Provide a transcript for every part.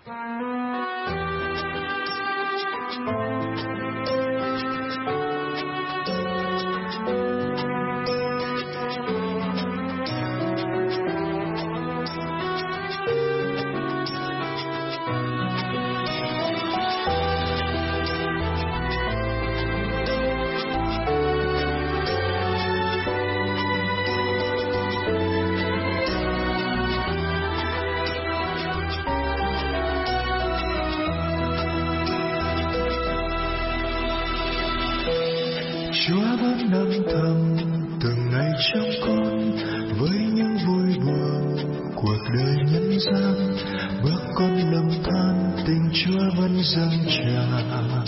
Chúa vẫn âm thầm từng ngày trong con với những vui buồn cuộc đời nhân gian. Bước con lầm than tình Chúa vẫn dâng tràn.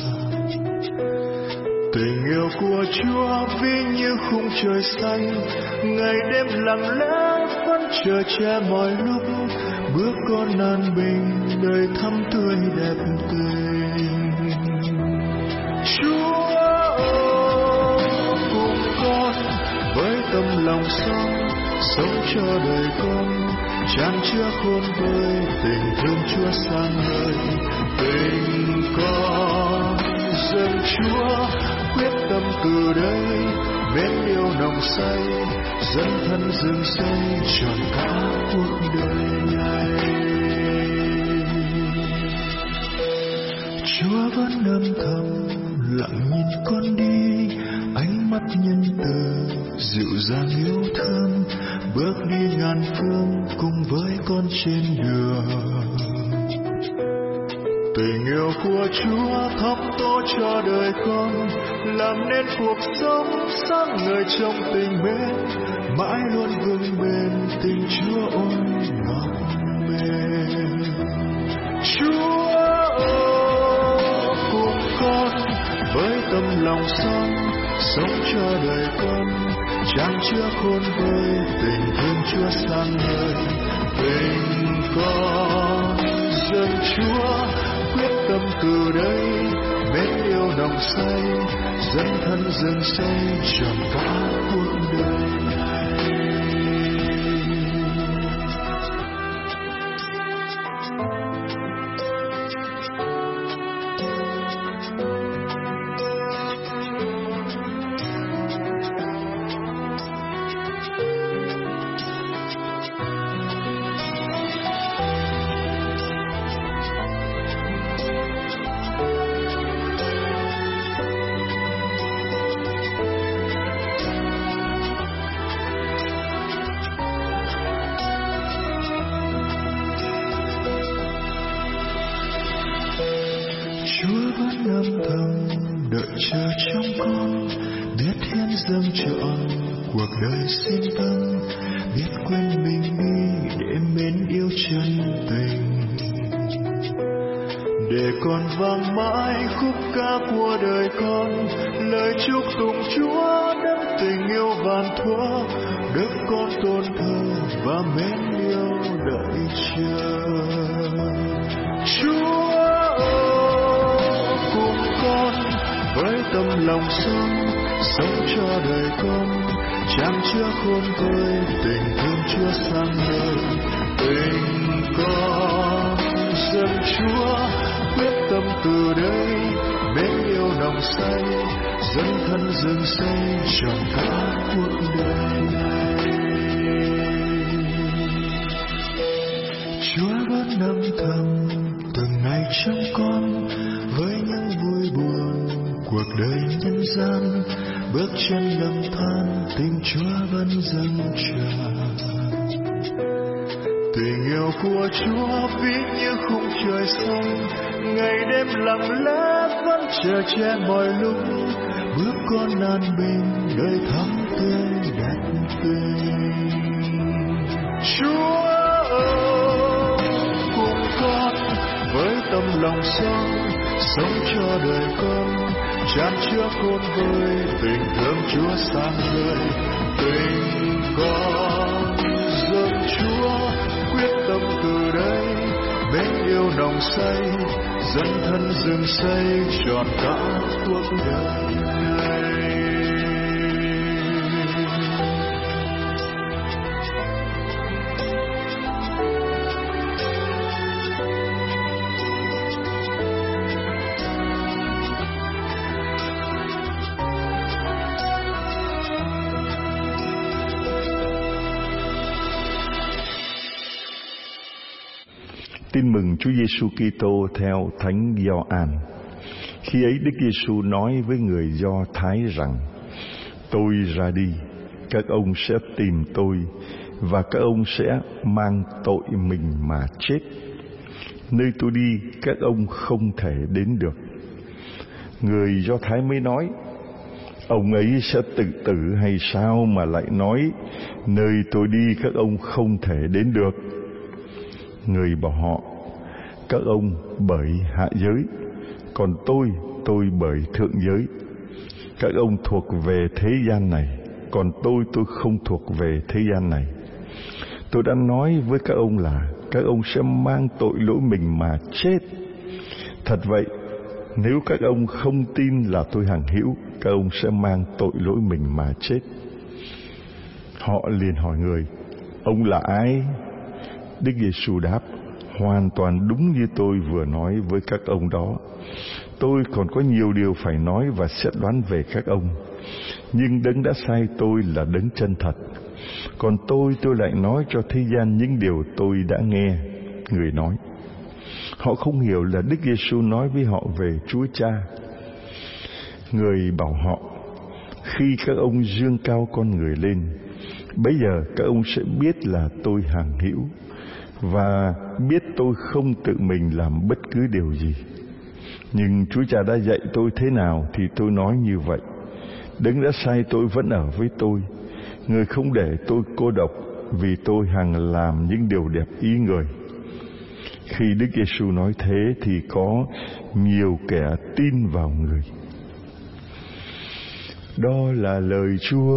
Tình yêu của Chúa ví như khung trời xanh, ngày đêm lặng lẽ vẫn chờ che mọi lúc. Bước con an bình đời thắm tươi đẹp tình. Chúa với tâm lòng sống cho đời con, chan chứa khôn vơi tình thương Chúa sang ngời. Tình con dâng Chúa quyết tâm từ đây, mến yêu nồng say dấn thân rừng xây trọn cả cuộc đời này. Chúa vẫn âm thầm lặng nhìn con đi, ánh mắt nhân từ dịu dàng yêu thương, bước đi ngàn phương cùng với con trên đường. Tình yêu của Chúa thắp tối cho đời con, làm nên cuộc sống sáng ngời trong tình mến, mãi luôn vững bền tình Chúa ôn ngọt mềm. Chúa cùng con với tâm lòng sống cho đời con, chan chứa khôn vơi tình thương Chúa sang ngời. Tình con dâng Chúa quyết tâm từ đây, mến yêu nồng say dấn thân rừng xây trọn cả cuộc đời này. Chúa vẫn âm thầm đợi chờ trong con, biết hiến dâng trọn cuộc đời xin tâm, biết quên mình đi để mến yêu chân tình. Để con vang mãi khúc ca của đời con, lời chúc tụng Chúa đấng tình yêu vàn thuở, đức con tôn thờ và mến yêu đợi chờ. Chúa với tâm lòng sống cho đời con, chan chứa khôn vơi tình thương Chúa sang ngời. Tình con dâng Chúa quyết tâm từ đây, mến yêu nồng say dấn thân rừng xây trọn cả cuộc đời này. Chúa vẫn âm thầm từng ngày trong con với những vui buồn cuộc đời nhân gian. Bước chân lầm than tình Chúa vẫn dâng tràn. Tình yêu của Chúa ví như khung trời xanh, ngày đêm lặng lẽ vẫn chờ che mọi lúc. Bước con an bình đời thắm tươi đẹp tình. Chúa cùng con với tâm lòng sống cho đời con, chan chứa khôn vơi tình thương Chúa sang ngời. Tình con dâng Chúa quyết tâm từ đây, mến yêu nồng say dấn thân rừng xây trọn cả cuộc đời này. Tin mừng Chúa Giêsu Kitô theo Thánh Gioan. Khi ấy Đức Giêsu nói với người Do Thái rằng: Tôi ra đi, các ông sẽ tìm tôi, và các ông sẽ mang tội mình mà chết. Nơi tôi đi, các ông không thể đến được. Người Do Thái mới nói: Ông ấy sẽ tự tử hay sao mà lại nói nơi tôi đi các ông không thể đến được? Người bảo họ: Các ông bởi hạ giới, còn tôi bởi thượng giới. Các ông thuộc về thế gian này, còn tôi không thuộc về thế gian này. Tôi đã nói với các ông là các ông sẽ mang tội lỗi mình mà chết. Thật vậy, nếu các ông không tin là tôi hằng hữu, các ông sẽ mang tội lỗi mình mà chết. Họ liền hỏi người: Ông là ai? Đức Giêsu đáp: Hoàn toàn đúng như tôi vừa nói với các ông đó. Tôi còn có nhiều điều phải nói và xét đoán về các ông, nhưng Đấng đã sai tôi là Đấng chân thật. Còn tôi lại nói cho thế gian những điều tôi đã nghe. Người nói. Họ không hiểu là Đức Giêsu nói với họ về Chúa Cha. Người bảo họ: Khi các ông dương cao con người lên, bấy giờ các ông sẽ biết là tôi hằng hữu, và biết tôi không tự mình làm bất cứ điều gì. Nhưng Chúa Cha đã dạy tôi thế nào thì tôi nói như vậy. Đấng đã sai tôi vẫn ở với tôi. Người không để tôi cô độc, vì tôi hằng làm những điều đẹp ý người. Khi Đức Giêsu nói thế thì có nhiều kẻ tin vào người. Đó là lời Chúa.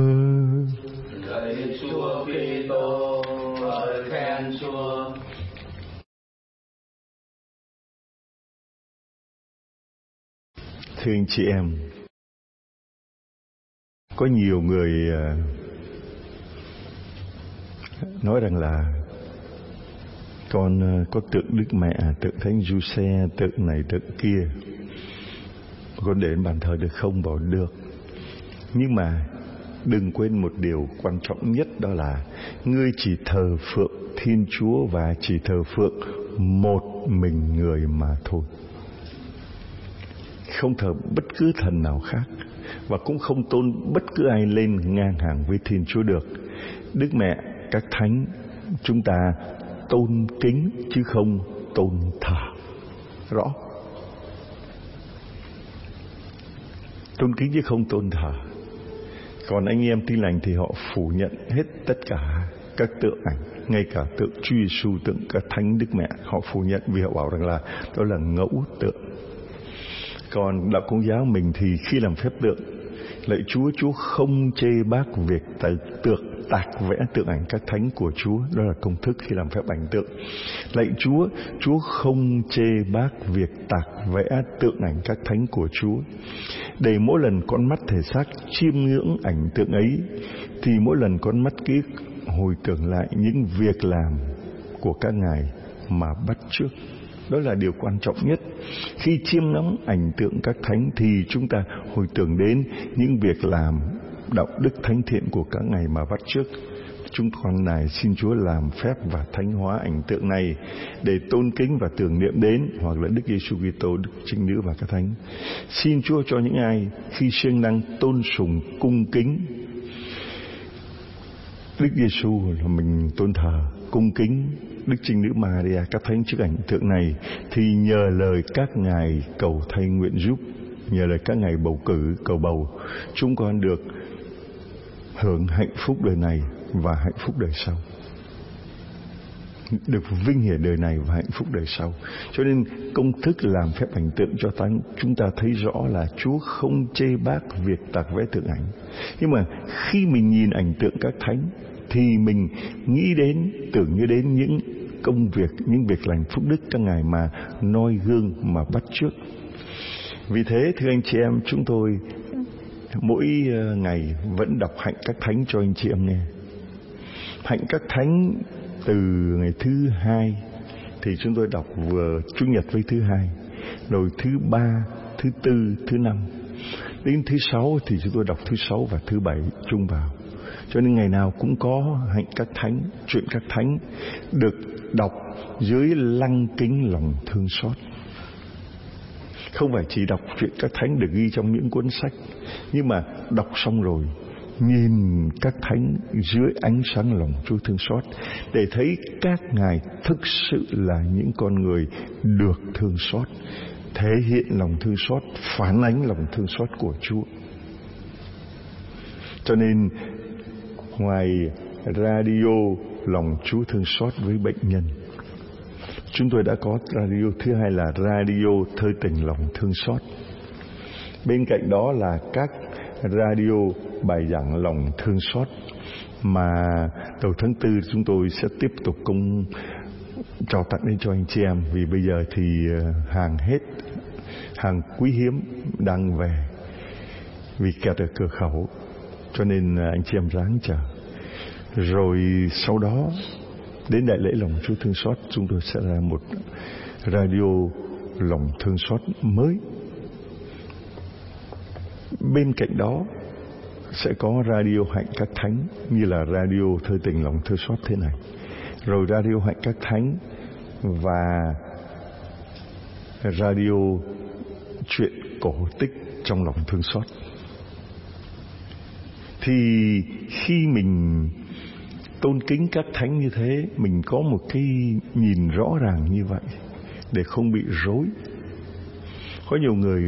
Lạy Chúa Kitô, ngợi khen Chúa. Thưa anh chị em, có nhiều người nói rằng là con có tượng Đức Mẹ, tượng Thánh Giuse, tượng này tượng kia, con để bàn thờ được không? Bảo được. Nhưng mà đừng quên một điều quan trọng nhất, đó là ngươi chỉ thờ phượng Thiên Chúa và chỉ thờ phượng một mình người mà thôi. Không thờ bất cứ thần nào khác, và cũng không tôn bất cứ ai lên ngang hàng với Thiên Chúa được. Đức Mẹ, các thánh, chúng ta tôn kính chứ không tôn thờ. Rõ. Tôn kính chứ không tôn thờ. Còn anh em Tin Lành thì họ phủ nhận hết tất cả các tượng ảnh, ngay cả tượng Chúa Giêsu, tượng các thánh Đức Mẹ, họ phủ nhận vì họ bảo rằng là đó là ngẫu tượng. Còn đạo Công giáo mình thì khi làm phép tượng, lạy Chúa không chê bác việc tạc vẽ tượng ảnh các thánh của Chúa. Đó là công thức khi làm phép ảnh tượng. Lạy Chúa không chê bác việc tạc vẽ tượng ảnh các thánh của Chúa. Để mỗi lần con mắt thể xác chiêm ngưỡng ảnh tượng ấy, thì mỗi lần con mắt kiếc hồi tưởng lại những việc làm của các ngài mà bắt chước. Đó là điều quan trọng nhất. Khi chiêm ngắm ảnh tượng các thánh thì chúng ta hồi tưởng đến những việc làm đạo đức thánh thiện của các ngài mà bắt chước. Chúng con này xin Chúa làm phép và thánh hóa ảnh tượng này để tôn kính và tưởng niệm đến hoặc là Đức Giêsu Kitô, Đức Trinh Nữ và các thánh. Xin Chúa cho những ai khi siêng năng tôn sùng cung kính Đức Giêsu là mình tôn thờ, cung kính Đức Trinh Nữ Maria, các thánh trước ảnh tượng này, thì nhờ lời các ngài cầu thay nguyện giúp, nhờ lời các ngài bầu cử cầu bầu, chúng con được hưởng hạnh phúc đời này và hạnh phúc đời sau, được vinh hiển đời này và hạnh phúc đời sau. Cho nên công thức làm phép ảnh tượng cho chúng ta thấy rõ là Chúa không chê bác việc tạc vẽ tượng ảnh. Nhưng mà khi mình nhìn ảnh tượng các thánh thì mình nghĩ đến, tưởng như đến những công việc, những việc lành phúc đức các ngài mà noi gương mà bắt chước. Vì thế thưa anh chị em, chúng tôi mỗi ngày vẫn đọc hạnh các thánh cho anh chị em nghe. Hạnh các thánh từ ngày thứ hai thì chúng tôi đọc vừa Chủ nhật với thứ hai, rồi thứ ba, thứ tư, thứ năm, đến thứ sáu thì chúng tôi đọc thứ sáu và thứ bảy chung vào. Cho nên ngày nào cũng có hạnh các thánh, chuyện các thánh được đọc dưới lăng kính lòng thương xót. Không phải chỉ đọc chuyện các thánh được ghi trong những cuốn sách, nhưng mà đọc xong rồi nhìn các thánh dưới ánh sáng lòng Chúa thương xót, để thấy các ngài thực sự là những con người được thương xót, thể hiện lòng thương xót, phản ánh lòng thương xót của Chúa. Cho nên ngoài radio lòng Chúa thương xót với bệnh nhân, chúng tôi đã có radio thứ hai là radio thơ tình lòng thương xót. Bên cạnh đó là các radio bài giảng lòng thương xót mà đầu tháng 4 chúng tôi sẽ tiếp tục cùng trao tặng đến cho anh chị em. Vì bây giờ thì hàng hết, hàng quý hiếm đang về vì kẹt ở cửa khẩu, cho nên anh chị em ráng chờ. Rồi sau đó đến đại lễ lòng Chúa thương xót, chúng tôi sẽ ra một radio lòng thương xót mới. Bên cạnh đó sẽ có radio hạnh các thánh, như là radio thơ tình lòng thương xót thế này, rồi radio hạnh các thánh và radio chuyện cổ tích trong lòng thương xót. Thì khi mình tôn kính các thánh như thế, mình có một cái nhìn rõ ràng như vậy để không bị rối. Có nhiều người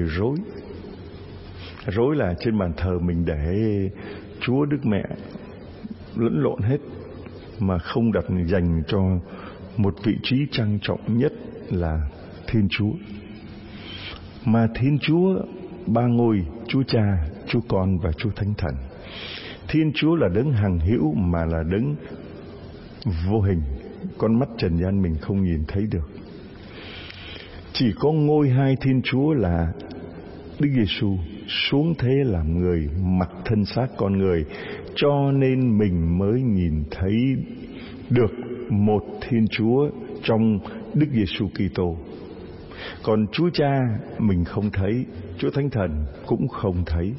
rối là trên bàn thờ mình để Chúa Đức Mẹ lẫn lộn hết, mà không đặt dành cho một vị trí trang trọng nhất là Thiên Chúa. Mà Thiên Chúa ba ngôi, Chúa Cha, Chúa Con và Chúa Thánh Thần. Thiên Chúa là đấng hằng hữu mà là đấng vô hình, con mắt trần gian mình không nhìn thấy được. Chỉ có ngôi hai Thiên Chúa là Đức Giêsu xuống thế làm người, mặc thân xác con người, cho nên mình mới nhìn thấy được một Thiên Chúa trong Đức Giêsu Kitô. Còn Chúa Cha mình không thấy, Chúa Thánh Thần cũng không thấy.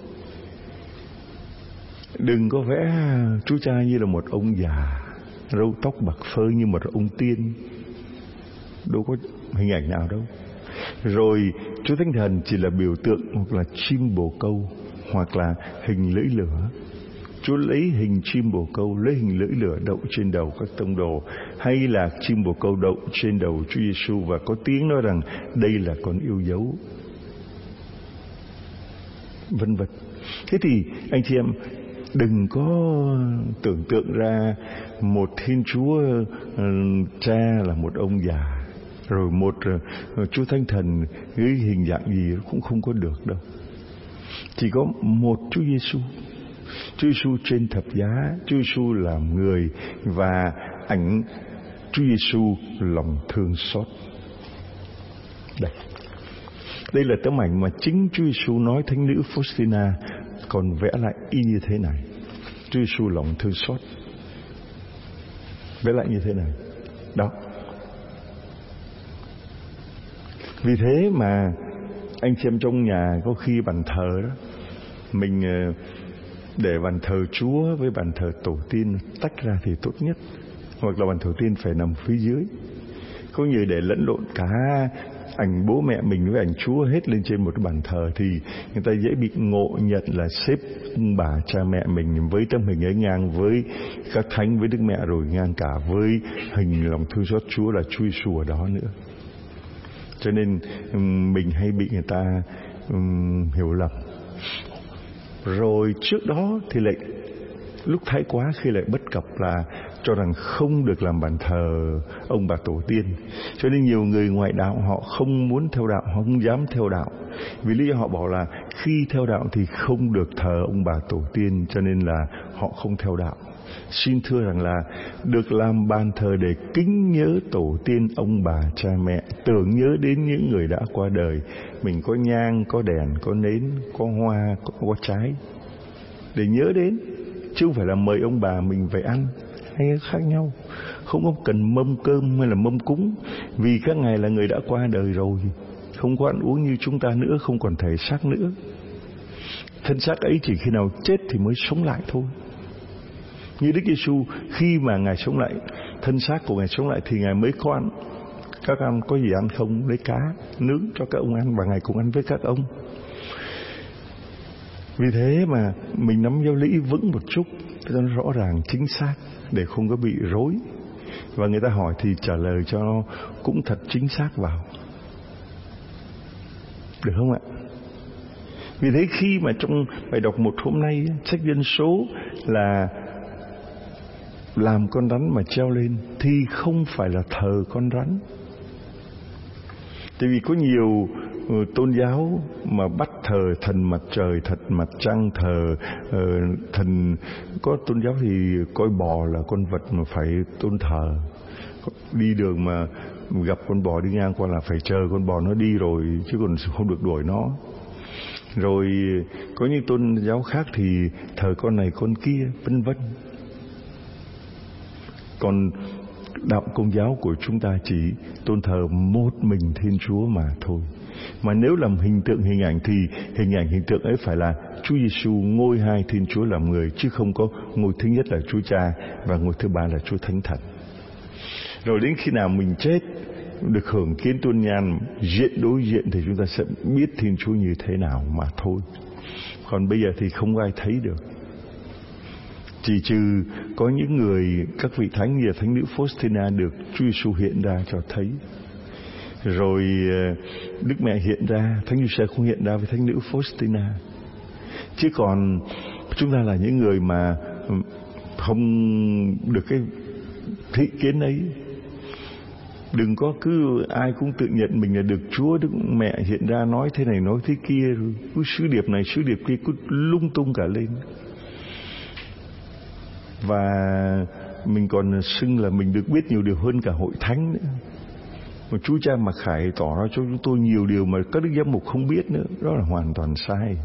Đừng có vẽ Chúa Cha như là một ông già, râu tóc bạc phơ như một ông tiên, đâu có hình ảnh nào đâu. Rồi Chúa Thánh Thần chỉ là biểu tượng, hoặc là chim bồ câu, hoặc là hình lưỡi lửa. Chúa lấy hình chim bồ câu, lấy hình lưỡi lửa đậu trên đầu các tông đồ, hay là chim bồ câu đậu trên đầu Chúa Giêsu, và có tiếng nói rằng đây là con yêu dấu, vân vân. Thế thì anh chị em đừng có tưởng tượng ra một Thiên Chúa Cha là một ông già, rồi một Chúa Thánh Thần với hình dạng gì cũng không có được đâu. Chỉ có một Chúa Giêsu. Chúa Giêsu trên thập giá, Chúa Giêsu làm người, và ảnh Chúa Giêsu lòng thương xót. Đây là tấm ảnh mà chính Chúa Giêsu nói thánh nữ Faustina còn vẽ lại y như thế này. Chúa Giêsu lòng thương xót vẽ lại như thế này. Đó. Vì thế mà anh chị em trong nhà có khi bàn thờ đó, mình để bàn thờ Chúa với bàn thờ tổ tiên tách ra thì tốt nhất, hoặc là bàn thờ tiên phải nằm phía dưới. Có người để lẫn lộn cả ảnh bố mẹ mình với ảnh Chúa hết lên trên một bàn thờ, thì người ta dễ bị ngộ nhận là xếp ông bà cha mẹ mình với tấm hình ấy ngang với các thánh, với Đức Mẹ, rồi ngang cả với hình lòng thương xót Chúa là Chúa Giêsu ở đó nữa. Cho nên mình hay bị người ta hiểu lầm. Rồi trước đó thì lại lúc thái quá khi lại bất cập là cho rằng không được làm bàn thờ ông bà tổ tiên. Cho nên nhiều người ngoại đạo họ không muốn theo đạo, họ không dám theo đạo, vì lý do họ bảo là khi theo đạo thì không được thờ ông bà tổ tiên, cho nên là họ không theo đạo. Xin thưa rằng là được làm bàn thờ để kính nhớ tổ tiên, ông bà, cha mẹ, tưởng nhớ đến những người đã qua đời. Mình có nhang, có đèn, có nến, có hoa, có trái để nhớ đến, chứ không phải là mời ông bà mình về ăn, hay khác nhau. Không có cần mâm cơm hay là mâm cúng, vì các ngài là người đã qua đời rồi, không có ăn uống như chúng ta nữa, không còn thể xác nữa. Thân xác ấy chỉ khi nào chết thì mới sống lại thôi. Như Đức Giêsu khi mà Ngài sống lại, thân xác của Ngài sống lại thì Ngài mới có ăn. Các ông có gì ăn không? Lấy cá nướng cho các ông ăn và Ngài cũng ăn với các ông. Vì thế mà mình nắm giáo lý vững một chút cho nó rõ ràng chính xác, để không có bị rối. Và người ta hỏi thì trả lời cho nó cũng thật chính xác vào. Được không ạ? Vì thế khi mà trong bài đọc một hôm nay, sách Dân Số là làm con rắn mà treo lên thì không phải là thờ con rắn. Tại vì có nhiều tôn giáo mà bắt thờ thần mặt trời, thần mặt trăng, thờ thần. Có tôn giáo thì coi bò là con vật mà phải tôn thờ. Đi đường mà gặp con bò đi ngang qua là phải chờ con bò nó đi rồi, chứ còn không được đuổi nó. Rồi có những tôn giáo khác thì thờ con này con kia, vân vân. Còn đạo Công giáo của chúng ta chỉ tôn thờ một mình Thiên Chúa mà thôi. Mà nếu làm hình tượng hình ảnh thì hình tượng ấy phải là Chúa Giêsu ngôi hai Thiên Chúa làm người, chứ không có ngôi thứ nhất là Chúa Cha và ngôi thứ ba là Chúa Thánh Thần. Rồi đến khi nào mình chết, được hưởng kiến tuôn nhan diện đối diện thì chúng ta sẽ biết Thiên Chúa như thế nào mà thôi. Còn bây giờ thì không ai thấy được, chỉ trừ có những người, các vị thánh như Thánh nữ Faustina được Chúa Giêsu hiện ra cho thấy. Rồi Đức Mẹ hiện ra, Thánh Giuse cũng hiện ra với Thánh nữ Faustina. Chứ còn chúng ta là những người mà không được cái thị kiến ấy. Đừng có cứ ai cũng tự nhận mình là được Chúa, Đức Mẹ hiện ra nói thế này nói thế kia, rồi cứ sứ điệp này sứ điệp kia cứ lung tung cả lên. Và mình còn xưng là mình được biết nhiều điều hơn cả hội thánh nữa. Mà Chúa Cha Mặc Khải tỏ ra cho chúng tôi nhiều điều mà các đức giám mục không biết nữa. Đó là hoàn toàn sai.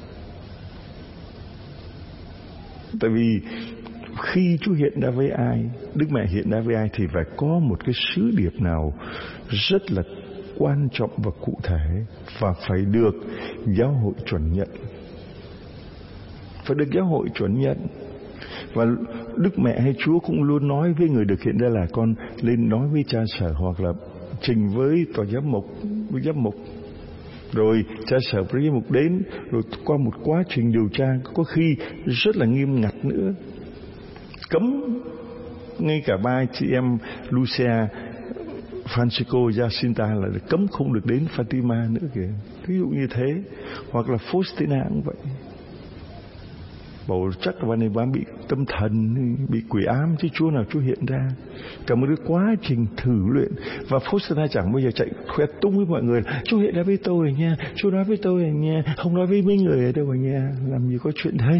Tại vì khi Chúa hiện ra với ai, Đức Mẹ hiện ra với ai thì phải có một cái sứ điệp nào rất là quan trọng và cụ thể, và phải được giáo hội chuẩn nhận. Phải được giáo hội chuẩn nhận. Và Đức Mẹ hay Chúa cũng luôn nói với người được hiện ra là con lên nói với cha sở, hoặc là trình với tòa giám mục, với giám mục. Rồi cha sở với giám mục đến, rồi qua một quá trình điều tra có khi rất là nghiêm ngặt nữa, cấm ngay cả ba chị em Lucia, Francisco, Jacinta là cấm không được đến Fatima nữa kìa. Ví dụ như thế. Hoặc là Faustina cũng vậy. Bảo chắc là bạn này bạn bị tâm thần, bị quỷ ám, chứ Chúa nào Chúa hiện ra. Cả một cái quá trình thử luyện. Và Faustina chẳng bao giờ chạy khoe tung với mọi người là Chúa hiện ra với tôi rồi nha, Chúa nói với tôi rồi nha, không nói với mấy người ở đâu rồi nha. Làm gì có chuyện đấy.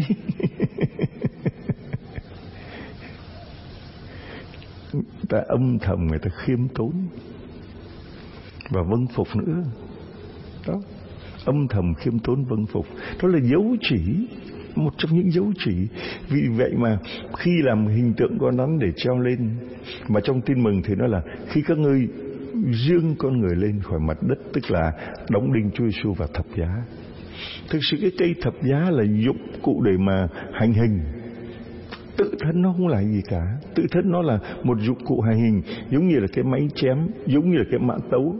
Ta âm thầm, người ta khiêm tốn và vâng phục nữa. Đó, âm thầm khiêm tốn vâng phục. Đó là dấu chỉ, một trong những dấu chỉ. Vì vậy mà khi làm hình tượng con rắn để treo lên, mà trong Tin Mừng thì nó là khi các ngươi dương con người lên khỏi mặt đất, tức là đóng đinh Chúa Giêsu vào thập giá. Thực sự cái cây thập giá là dụng cụ để mà hành hình. Tự thân nó không là gì cả. Tự thân nó là một dụng cụ hành hình, giống như là cái máy chém, giống như là cái mã tấu.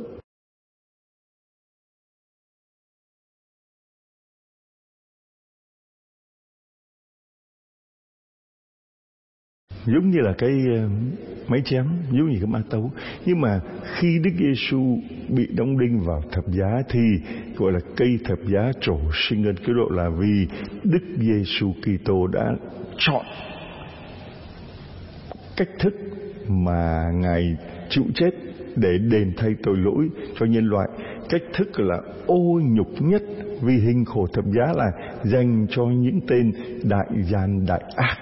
Giống như là cái máy chém, giống như cái mã tấu. Nhưng mà khi Đức Giêsu bị đóng đinh vào thập giá thì gọi là cây thập giá trổ sinh ân cứu độ, là vì Đức Giêsu Kitô đã chọn cách thức mà Ngài chịu chết để đền thay tội lỗi cho nhân loại. Cách thức là ô nhục nhất, vì hình khổ thập giá là dành cho những tên đại gian đại ác.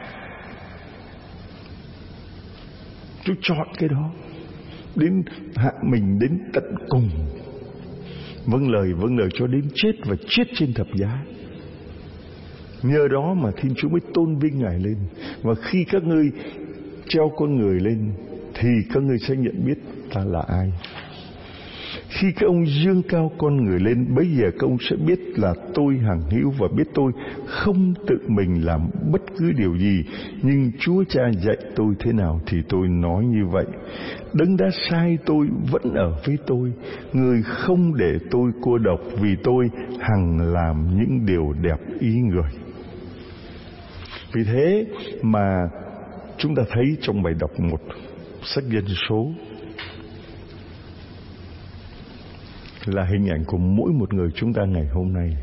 Chúa chọn cái đó, đến hạ mình đến tận cùng, vâng lời cho đến chết, và chết trên thập giá. Nhờ đó mà Thiên Chúa mới tôn vinh Ngài lên. Và khi các ngươi treo con người lên thì các ngươi sẽ nhận biết ta là ai. Khi các ông dương cao con người lên, bấy giờ các ông sẽ biết là tôi hằng hữu, và biết tôi không tự mình làm bất cứ điều gì, nhưng Chúa Cha dạy tôi thế nào thì tôi nói như vậy. Đấng đã sai tôi vẫn ở với tôi, người không để tôi cô độc, vì tôi hằng làm những điều đẹp ý người. Vì thế mà chúng ta thấy trong bài đọc một sách Dân Số là hình ảnh của mỗi một người chúng ta ngày hôm nay.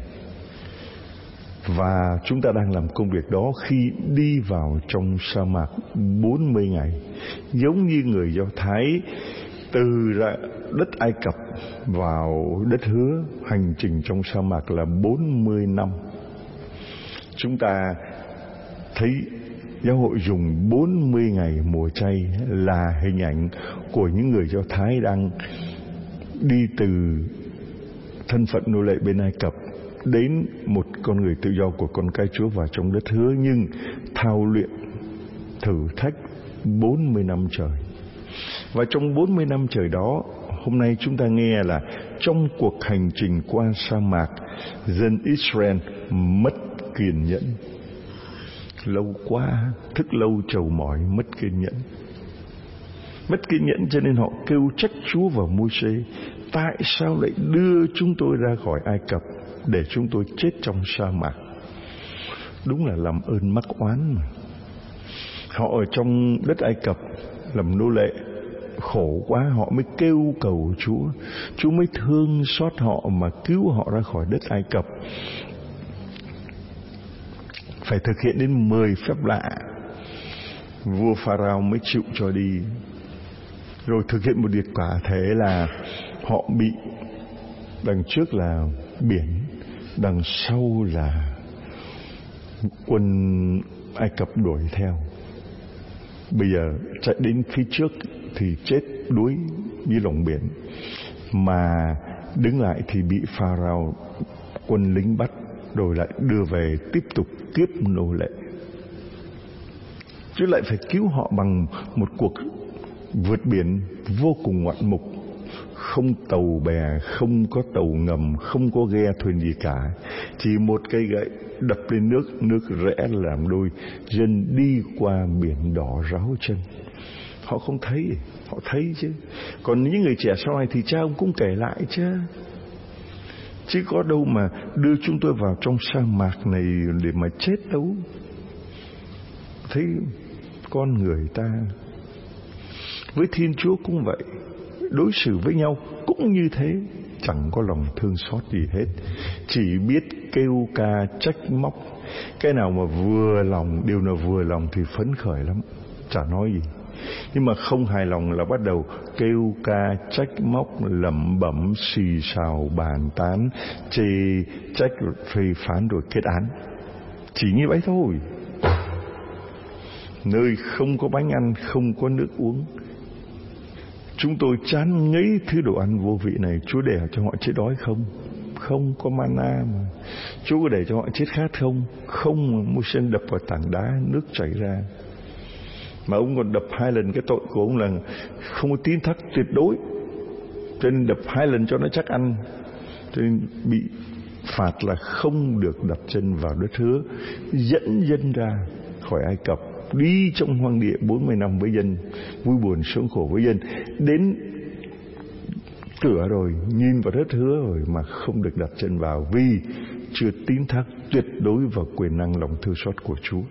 Và chúng ta đang làm công việc đó khi đi vào trong sa mạc 40 ngày. Giống như người Do Thái từ đất Ai Cập vào đất hứa, hành trình trong sa mạc là 40 năm. Chúng ta thấy giáo hội dùng 40 ngày mùa chay là hình ảnh của những người Do Thái đang đi từ thân phận nô lệ bên Ai Cập đến một con người tự do của con cái Chúa vào trong đất hứa, nhưng thao luyện thử thách 40 năm trời. Và trong 40 năm trời đó, hôm nay chúng ta nghe là trong cuộc hành trình qua sa mạc, dân Israel mất kiên nhẫn. Lâu quá, thức lâu trầu mỏi, mất kiên nhẫn. Mất kiên nhẫn cho nên họ kêu trách Chúa và Môi-se: tại sao lại đưa chúng tôi ra khỏi Ai Cập để chúng tôi chết trong sa mạc? Đúng là làm ơn mắc oán mà. Họ ở trong đất Ai Cập làm nô lệ, khổ quá, họ mới kêu cầu Chúa. Chúa mới thương xót họ mà cứu họ ra khỏi đất Ai Cập. Phải thực hiện đến 10 phép lạ, vua Pharaoh mới chịu cho đi. Rồi thực hiện một việc quả thế là họ bị đằng trước là biển, đằng sau là quân Ai Cập đuổi theo. Bây giờ chạy đến phía trước thì chết đuối dưới lòng biển, mà đứng lại thì bị Pharaoh quân lính bắt, rồi lại đưa về tiếp tục kiếp nô lệ. Chứ lại phải cứu họ bằng một cuộc vượt biển vô cùng ngoạn mục, không tàu bè, không có tàu ngầm, không có ghe thuyền gì cả, chỉ một cây gậy đập lên nước, nước rẽ làm đôi, dân đi qua biển đỏ ráo chân. Họ không thấy, họ thấy chứ. Còn những người trẻ sau này thì cha ông cũng kể lại chứ có đâu mà đưa chúng tôi vào trong sa mạc này để mà chết đâu. Thấy con người ta với Thiên Chúa cũng vậy, đối xử với nhau cũng như thế, chẳng có lòng thương xót gì hết, chỉ biết kêu ca trách móc. Cái nào mà vừa lòng, điều nào vừa lòng thì phấn khởi lắm, chả nói gì. Nhưng mà không hài lòng là bắt đầu kêu ca trách móc, lẩm bẩm, xì xào, bàn tán, chê trách, phê phán rồi kết án. Chỉ như vậy thôi. Nơi không có bánh ăn, không có nước uống, chúng tôi chán ngấy thứ đồ ăn vô vị này. Chúa để cho họ chết đói không? Không có mana mà. Chúa có để cho họ chết khát không? Không. Môi-se đập vào tảng đá, nước chảy ra. Mà ông còn đập 2 lần. Cái tội của ông là không có tín thác tuyệt đối, cho nên đập 2 lần cho nó chắc ăn. Cho nên bị phạt là không được đặt chân vào đất hứa, dẫn dân ra khỏi Ai Cập, đi trong hoang địa 40 năm với dân, vui buồn sướng khổ với dân. Đến cửa rồi, nhìn vào đất hứa rồi mà không được đặt chân vào, vì chưa tín thác tuyệt đối vào quyền năng lòng thương xót của Chúa.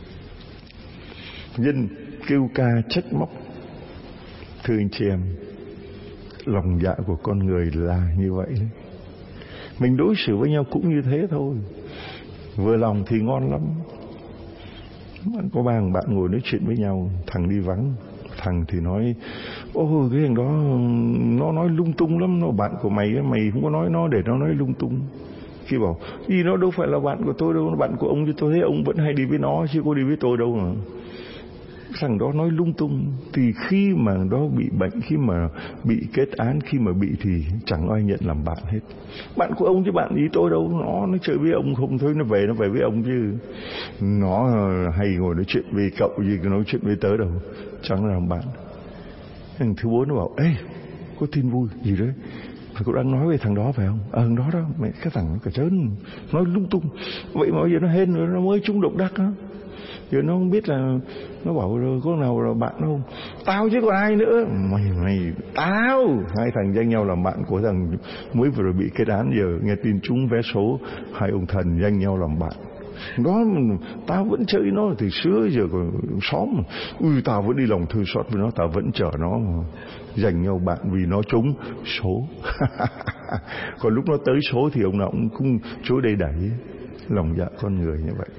Dân kêu ca trách móc. Thưa anh chị em, lòng dạ của con người là như vậy đấy. Mình đối xử với nhau cũng như thế thôi. Vừa lòng thì ngon lắm. Có ba thằng bạn ngồi nói chuyện với nhau, thằng đi vắng, thằng thì nói: ôi cái thằng đó nó nói lung tung lắm, nó bạn của mày, mày không có nói nó để nó nói lung tung. Khi bảo gì nó đâu phải là bạn của tôi đâu, nó bạn của ông, chứ tôi thấy ông vẫn hay đi với nó chứ có đi với tôi đâu mà. Thằng đó nói lung tung. Thì khi mà đó bị bệnh, khi mà bị kết án, khi mà bị thì chẳng ai nhận làm bạn hết. Bạn của ông chứ bạn ý tôi đâu. Nó chơi với ông không thôi, nó về với ông chứ. Nó hay ngồi nói chuyện với cậu gì, nói chuyện với tớ đâu, chẳng làm bạn. Thằng thứ 4 nó bảo: ê, có tin vui gì đấy, Mày cũng đang nói về thằng đó phải không? Thằng đó đó, mày cái thằng nó cả trơn, nói lung tung. Vậy mà bây giờ nó hên rồi, nó mới trúng độc đắc đó. Giờ nó không biết là, nó bảo rồi có nào là bạn không? Tao chứ còn ai nữa. Mày tao. Hai thằng danh nhau làm bạn của thằng mới vừa rồi bị kết án, giờ nghe tin trúng vé số, hai ông thần danh nhau làm bạn. Đó, tao vẫn chơi nó từ xưa giờ còn xóm. Tao vẫn đi lòng thư xót với nó, tao vẫn chờ nó mà. Giành nhau bạn vì nó trúng số. Còn lúc nó tới số thì ông nào cũng chối đầy đẩy. Lòng dạ con người như vậy.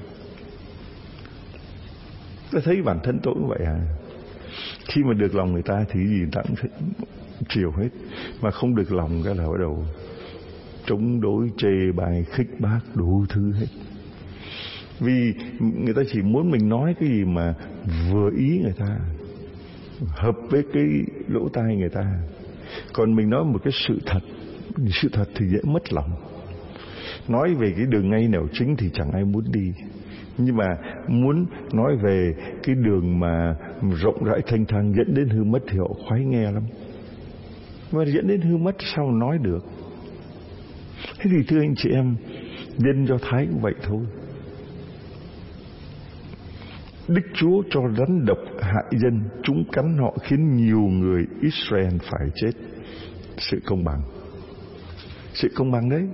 Tôi thấy bản thân tôi cũng vậy à. Khi mà được lòng người ta thì gì ta cũng chiều hết. Mà không được lòng cái là bắt đầu chống đối, chê bài, khích bác, đủ thứ hết. Vì người ta chỉ muốn mình nói cái gì mà vừa ý người ta, hợp với cái lỗ tai người ta. Còn mình nói một cái sự thật thì dễ mất lòng. Nói về cái đường ngay nẻo chính thì chẳng ai muốn đi. Nhưng mà muốn nói về cái đường mà rộng rãi thanh thang dẫn đến hư mất thì họ khoái nghe lắm. Mà dẫn đến hư mất sao mà nói được. Thế thì thưa anh chị em, dân Do Thái cũng vậy thôi. Đức Chúa cho rắn độc hại dân, chúng cắn họ khiến nhiều người Israel phải chết. Sự công bằng. Sự công bằng đấy.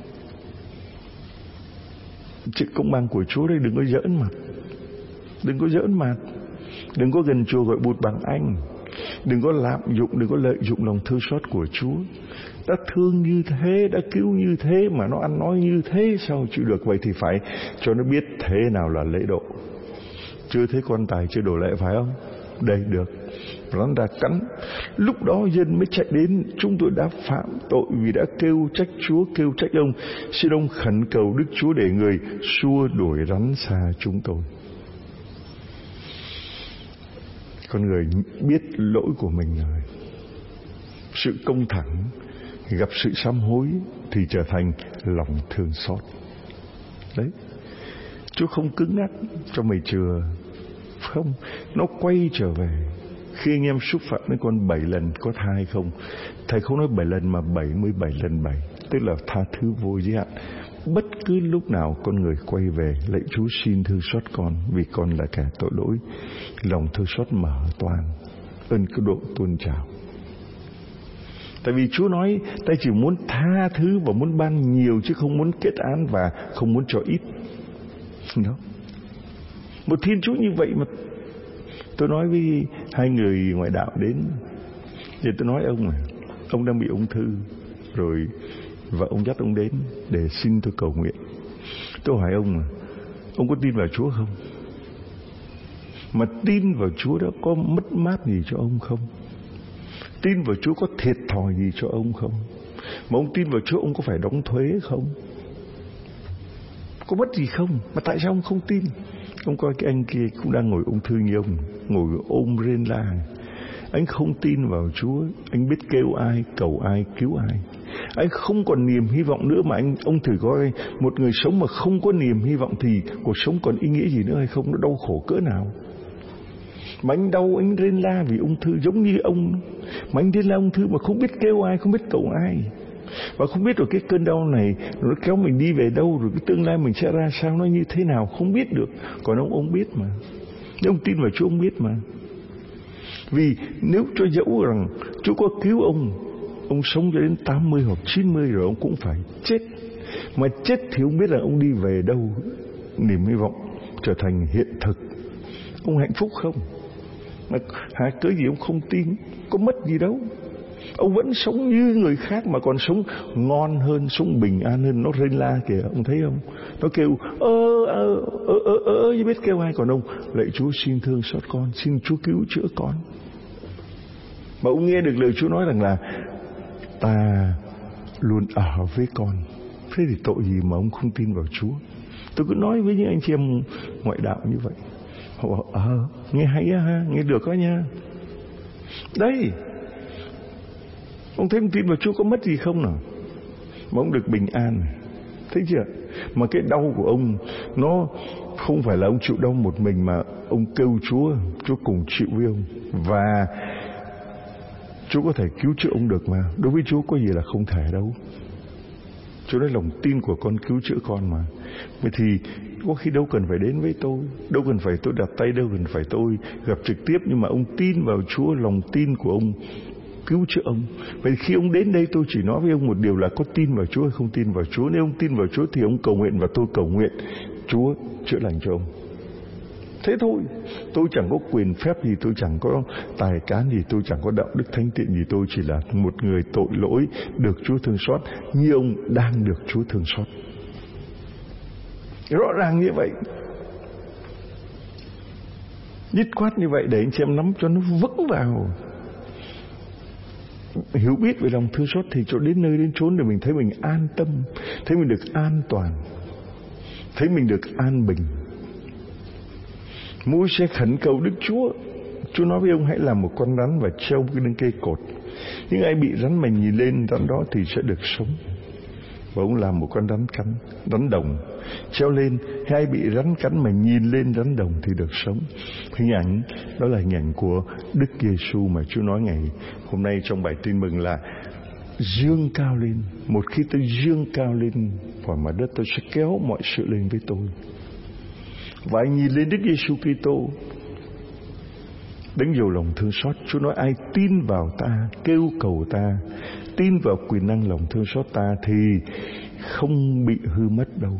Sự công bằng của Chúa đây, đừng có giỡn mặt. Đừng có giỡn mặt. Đừng có gần chùa gọi bụt bằng anh. Đừng có lạm dụng, đừng có lợi dụng lòng thương xót của Chúa. Đã thương như thế, đã cứu như thế mà nó ăn nói như thế, sao chịu được? Vậy thì phải cho nó biết thế nào là lễ độ. Chưa thấy quan tài chưa đổ lệ phải không? Đây được. Rắn đã cắn. Lúc đó dân mới chạy đến. Chúng tôi đã phạm tội vì đã kêu trách Chúa, kêu trách ông. Xin ông khẩn cầu Đức Chúa để người xua đuổi rắn xa chúng tôi. Con người biết lỗi của mình rồi. Sự công thẳng gặp sự sám hối thì trở thành lòng thương xót. Đấy. Chúa không cứng nhắc cho mày chừa. Không, nó quay trở về. Khi anh em xúc phạm với con 7 lần có tha hay không? Thầy không nói 7 lần mà 77 lần 7. Tức là tha thứ vô giới hạn. Bất cứ lúc nào con người quay về, lạy Chúa xin thương xót con, vì con là kẻ tội lỗi. Lòng thương xót mở toang, ơn cứu độ tuôn trào. Tại vì Chúa nói ta chỉ muốn tha thứ và muốn ban nhiều, chứ không muốn kết án và không muốn cho ít. Đó. Một Thiên Chúa như vậy mà tôi nói với hai người ngoại đạo đến, thì tôi nói ông đang bị ung thư rồi, và ông dắt ông đến để xin tôi cầu nguyện. Tôi hỏi ông có tin vào Chúa không? Mà tin vào Chúa đó có mất mát gì cho ông không? Tin vào Chúa có thiệt thòi gì cho ông không? Mà ông tin vào Chúa, ông có phải đóng thuế không? Có mất gì không? Mà tại sao ông không tin? Ông coi cái anh kia cũng đang ngồi ung thư như ông, ngồi ôm rên la. Anh không tin vào Chúa. Anh biết kêu ai, cầu ai, cứu ai. Anh không còn niềm hy vọng nữa. Mà ông thử coi, một người sống mà không có niềm hy vọng thì cuộc sống còn ý nghĩa gì nữa hay không? Nó đau khổ cỡ nào. Mà anh đau, anh rên la vì ung thư giống như ông. Mà anh rên la ung thư mà không biết kêu ai, không biết cầu ai. Và không biết rồi cái cơn đau này nó kéo mình đi về đâu, rồi cái tương lai mình sẽ ra sao, nó như thế nào, không biết được. Còn ông biết mà. Nếu ông tin vào Chúa, ông biết mà. Vì nếu cho dẫu rằng Chúa có cứu ông sống cho đến 80 hoặc 90 rồi, ông cũng phải chết. Mà chết thì ông biết là ông đi về đâu. Niềm hy vọng trở thành hiện thực. Ông hạnh phúc không? Mà cớ gì ông không tin? Có mất gì đâu. Ông vẫn sống như người khác mà còn sống ngon hơn, sống bình an hơn. Nó rên la kìa, ông thấy không? Nó kêu biết kêu ai. Còn ông lạy Chúa xin thương xót con, xin Chúa cứu chữa con. Mà ông nghe được lời Chúa nói rằng là ta luôn ở với con. Thế thì tội gì mà ông không tin vào Chúa? Tôi cứ nói với những anh chị em ngoại đạo như vậy. Họ bảo nghe hay ha, nghe được đó nha. Đây, ông thấy ông tin vào Chúa có mất gì không nào? Mà ông được bình an. Thấy chưa? Mà cái đau của ông nó không phải là ông chịu đau một mình, mà ông kêu Chúa cùng chịu với ông. Và Chúa có thể cứu chữa ông được mà. Đối với Chúa có gì là không thể đâu. Chúa nói lòng tin của con cứu chữa con mà. Vậy thì có khi đâu cần phải đến với tôi, đâu cần phải tôi đặt tay, đâu cần phải tôi gặp trực tiếp, nhưng mà ông tin vào Chúa, lòng tin của ông cứu chữa ông. Vậy khi ông đến đây, tôi chỉ nói với ông một điều là có tin vào Chúa hay không tin vào Chúa. Nếu ông tin vào Chúa thì ông cầu nguyện và tôi cầu nguyện, Chúa chữa lành cho ông. Thế thôi. Tôi chẳng có quyền phép gì, tôi chẳng có tài cán gì, tôi chẳng có đạo đức thánh thiện gì, tôi chỉ là một người tội lỗi được Chúa thương xót, như ông đang được Chúa thương xót. Rõ ràng như vậy, dứt khoát như vậy, để anh chị em nắm cho nó vững vào. Hiểu biết về lòng thương xót thì chỗ đến nơi đến chốn để mình thấy mình an tâm, thấy mình được an toàn, thấy mình được an bình. Môi-se khẩn cầu Đức Chúa. Chúa nói với ông hãy làm một con rắn và treo cái lên cây cột. Những ai bị rắn mà nhìn lên rắn đó thì sẽ được sống. Và ông làm một con rắn cắn, rắn đồng, treo lên. Ai bị rắn cắn mà nhìn lên rắn đồng thì được sống. Hình ảnh đó là hình ảnh của Đức Giêsu mà Chúa nói ngày hôm nay trong bài tin mừng là dương cao lên. Một khi tôi dương cao lên khỏi mặt đất, tôi sẽ kéo mọi sự lên với tôi. Và anh nhìn lên Đức Giêsu Kitô, đấng giàu lòng thương xót. Chúa nói ai tin vào ta, kêu cầu ta, tin vào quyền năng lòng thương xót ta thì không bị hư mất đâu,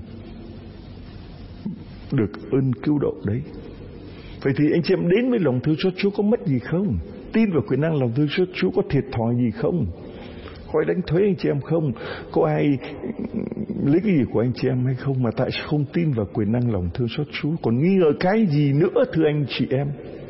được ơn cứu độ đấy. Vậy thì anh chị em đến với lòng thương xót Chúa có mất gì không? Tin vào quyền năng lòng thương xót Chúa có thiệt thòi gì không? Hỏi đánh thuế anh chị em không? Có ai lấy cái gì của anh chị em hay không? Mà tại sao không tin vào quyền năng lòng thương xót Chúa? Còn nghi ngờ cái gì nữa thưa anh chị em?